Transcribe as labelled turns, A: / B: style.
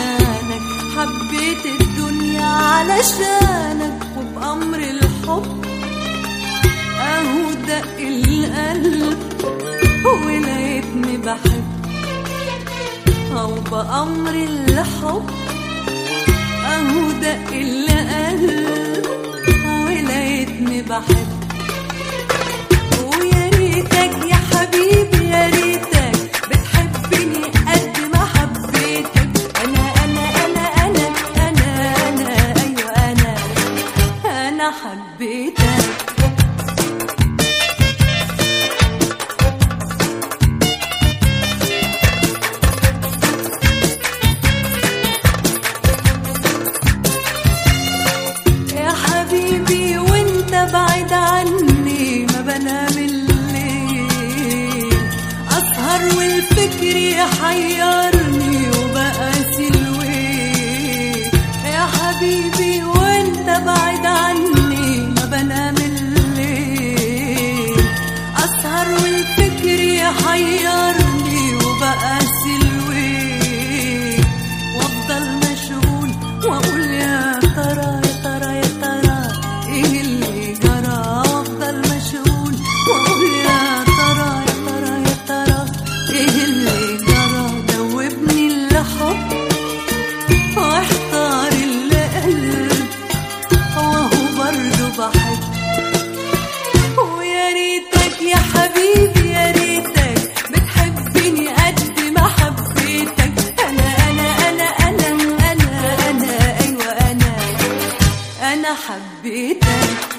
A: علشانك، حبيت الدنيا علشانك، وبأمر الحب اهو دق القلب ولقيتني بحب، او بأمر الحب اهو دق القلب ولقيتني بحب. ويا ريتك يا حبيبي يا ريتك بتحبني قد ما حبيتك، انا ايوه انا حبيتك. يا حبيبي وانت بعيد عني ما بنام الليل، اسهر والفكر يحيرني وبقاسي الويل. يا حبيبي وانت بعيد عني ما بنام الليل، اسهر والفكر يحيرني وبقاسي الويل. وافضل مشغول واقول يا ترى يا ترى يا ترى ايه اللي جرى، وافضل مشغول واقول يا ترى يا ترى يا ترى ايه اللي جرى. دوبني الحب واحتار القلب وهو برضه بحب. ويا ريتك يا حبيبي يا ريتك بتحبني قد ما حبيتك، انا ايوه انا حبيتك.